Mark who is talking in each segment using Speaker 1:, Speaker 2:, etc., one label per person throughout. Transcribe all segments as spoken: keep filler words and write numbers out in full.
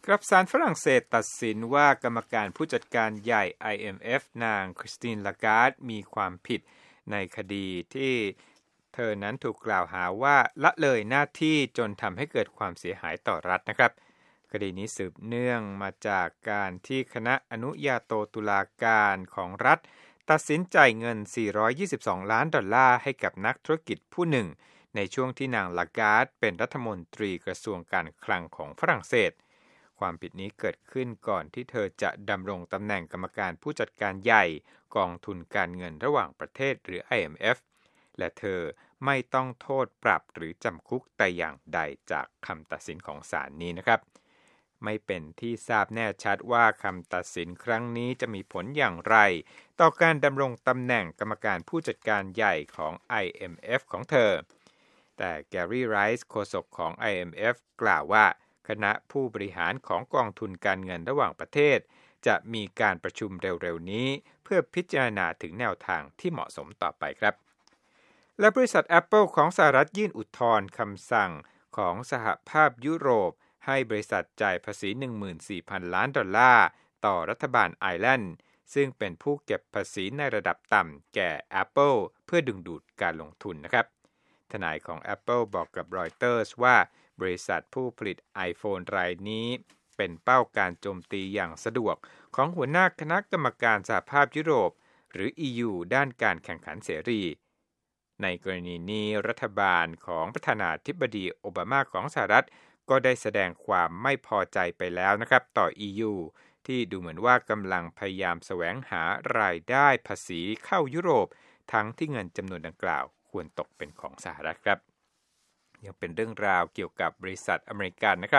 Speaker 1: ครับศาลฝรั่งเศสตัดสินว่ากรรมการผู้จัดการใหญ่ ไอ เอ็ม เอฟ นางคริสติน ลาการ์ดมีความผิดในคดีที่เธอนั้นถูกกล่าวหาว่าละเลยหน้าที่จนทำให้เกิดความเสียหายต่อรัฐนะครับคดีนี้สืบเนื่องมาจากการที่คณะอนุญาโตตุลาการของรัฐตัดสินจ่ายเงินสี่ร้อยยี่สิบสองล้านดอลลาร์ให้กับนักธุรกิจผู้หนึ่งในช่วงที่นางลาการ์ดเป็นรัฐมนตรีกระทรวงการคลังของฝรั่งเศสความผิดนี้เกิดขึ้นก่อนที่เธอจะดำรงตำแหน่งกรรมการผู้จัดการใหญ่กองทุนการเงินระหว่างประเทศหรือ ไอ เอ็ม เอฟ และเธอไม่ต้องโทษปรับหรือจำคุกแต่อย่างใดจากคำตัดสินของศาลนี้นะครับไม่เป็นที่ทราบแน่ชัดว่าคำตัดสินครั้งนี้จะมีผลอย่างไรต่อการดำรงตำแหน่งกรรมการผู้จัดการใหญ่ของ ไอ เอ็ม เอฟ ของเธอแต่แกรี่ไรส์โฆษกของ ไอ เอ็ม เอฟ กล่าวว่าคณะผู้บริหารของกองทุนการเงินระหว่างประเทศจะมีการประชุมเร็วๆนี้เพื่อพิจารณาถึงแนวทางที่เหมาะสมต่อไปครับและบริษัท Apple ของสหรัฐยื่นอุทธรณ์คำสั่งของสหภาพยุโรปให้บริษัทจ่ายภาษี หนึ่งหมื่นสี่พัน ล้านดอลลาร์ต่อรัฐบาลไอร์แลนด์ซึ่งเป็นผู้เก็บภาษีในระดับต่ำแก่ Apple เพื่อดึงดูดการลงทุนนะครับทนายของ Apple บอกกับรอยเตอร์สว่าบริษัทผู้ผลิต iPhone รายนี้เป็นเป้าการโจมตีอย่างสะดวกของหัวหน้าคณะกรรมการสหภาพยุโรปหรือ อี ยู ด้านการแข่งขันเสรีในกรณีนี้รัฐบาลของประธานาธิบดีโอบามาของสหรัฐก็ได้แสดงความไม่พอใจไปแล้วนะครับต่อ อี ยู ที่ดูเหมือนว่ากำลังพยายามแสวงหารายได้ภาษีเข้ายุโรปทั้งที่เงินจำนวนดังกล่าวควรตกเป็นของสหรัฐครับยังเป็นเรื่องราวเกี่ยวกับบริษัทอเมริกันนะครับ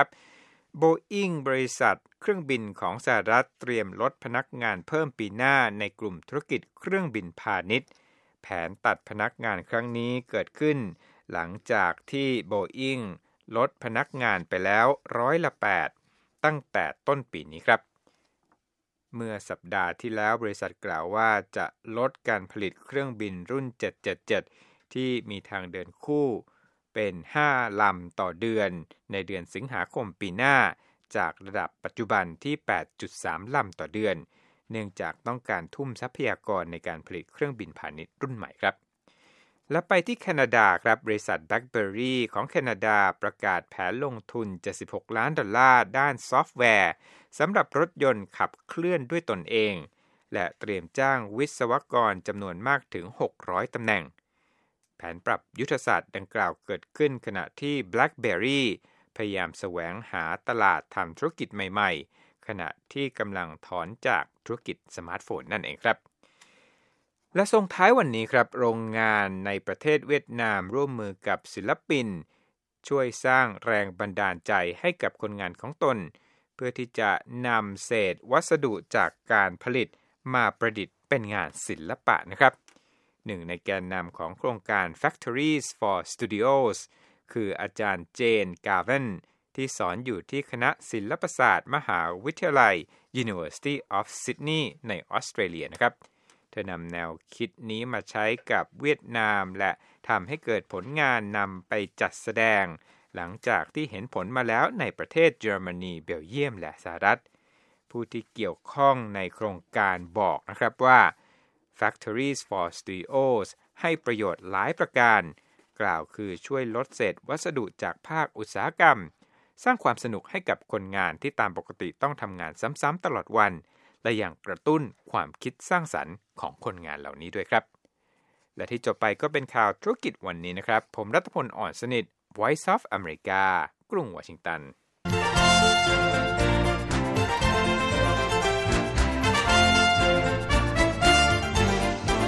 Speaker 1: Boeing บริษัทเครื่องบินของสหรัฐเตรียมลดพนักงานเพิ่มปีหน้าในกลุ่มธุรกิจเครื่องบินพาณิชย์แผนตัดพนักงานครั้งนี้เกิดขึ้นหลังจากที่ Boeing ลดพนักงานไปแล้วร้อยละแปดตั้งแต่ต้นปีนี้ครับเมื่อสัปดาห์ที่แล้วบริษัทกล่าวว่าจะลดการผลิตเครื่องบินรุ่นเจ็ดเจ็ดเจ็ดที่มีทางเดินคู่เป็นห้าลำต่อเดือนในเดือนสิงหาคมปีหน้าจากระดับปัจจุบันที่ แปดจุดสาม ลำต่อเดือนเนื่องจากต้องการทุ่มทรัพยากรในการผลิตเครื่องบินพาณิชย์รุ่นใหม่ครับและไปที่แคนาดาครับบริษัท BlackBerry ของแคนาดาประกาศแผนลงทุนเจ็ดสิบหกล้านดอลลาร์ด้านซอฟต์แวร์สำหรับรถยนต์ขับเคลื่อนด้วยตนเองและเตรียมจ้างวิศวกรจำนวนมากถึงหกร้อยตำแหน่งแผนปรับยุทธศาสตร์ดังกล่าวเกิดขึ้นขณะที่ BlackBerry พยายามแสวงหาตลาดทำธุรกิจใหม่ๆขณะที่กำลังถอนจากธุรกิจสมาร์ทโฟนนั่นเองครับและส่งท้ายวันนี้ครับโรงงานในประเทศเวียดนามร่วมมือกับศิลปินช่วยสร้างแรงบันดาลใจให้กับคนงานของตนเพื่อที่จะนำเศษวัสดุจากการผลิตมาประดิษฐ์เป็นงานศิลปะนะครับหนึ่งในแกนนำของโครงการ Factories for Studios คืออาจารย์เจน กาเวนที่สอนอยู่ที่คณะศิลปศาสตร์มหาวิทยาลัย University of Sydney ในออสเตรเลียนะครับเธอนำแนวคิดนี้มาใช้กับเวียดนามและทำให้เกิดผลงานนำไปจัดแสดงหลังจากที่เห็นผลมาแล้วในประเทศเยอรมนีเบลเยียมและสหรัฐผู้ที่เกี่ยวข้องในโครงการบอกนะครับว่า Factories for Studios ให้ประโยชน์หลายประการกล่าวคือช่วยลดเศษวัสดุจากภาคอุตสาหกรรมสร้างความสนุกให้กับคนงานที่ตามปกติต้องทำงานซ้ำๆตลอดวันและยังกระตุ้นความคิดสร้างสรรค์ของคนงานเหล่านี้ด้วยครับและที่จบไปก็เป็นข่าวธุรกิจวันนี้นะครับผมรัตพล อ่อนสนิท Voice of America กรุงวอชิงตัน